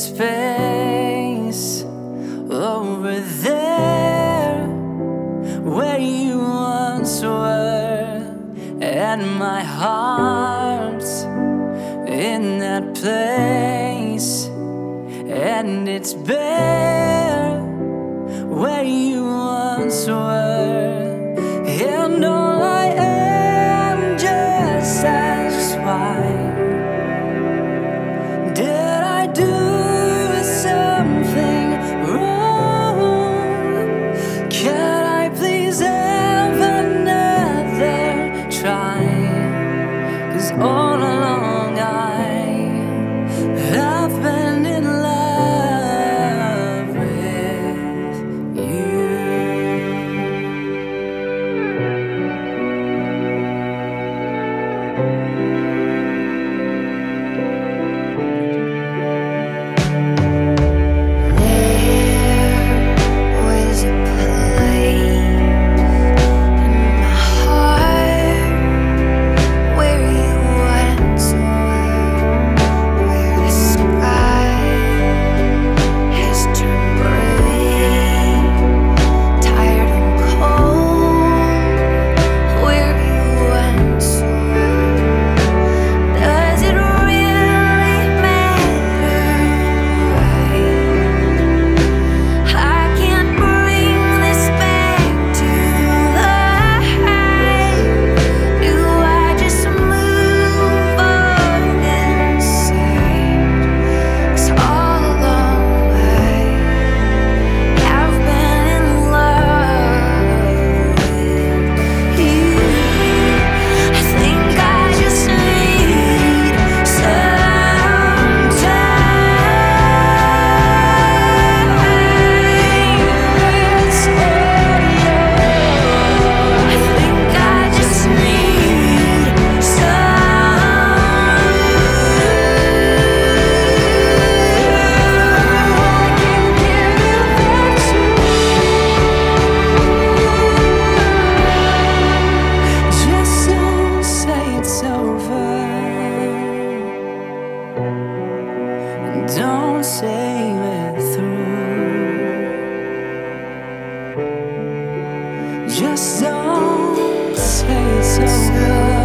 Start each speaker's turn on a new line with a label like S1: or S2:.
S1: space over there where you once were, and my heart's in that place, and it's bare where you once were, and all I am just as wide. Did I do something wrong? Can I please have another try? 'Cause all along I've been in love with you. Don't say we're through. Just don't say it's over.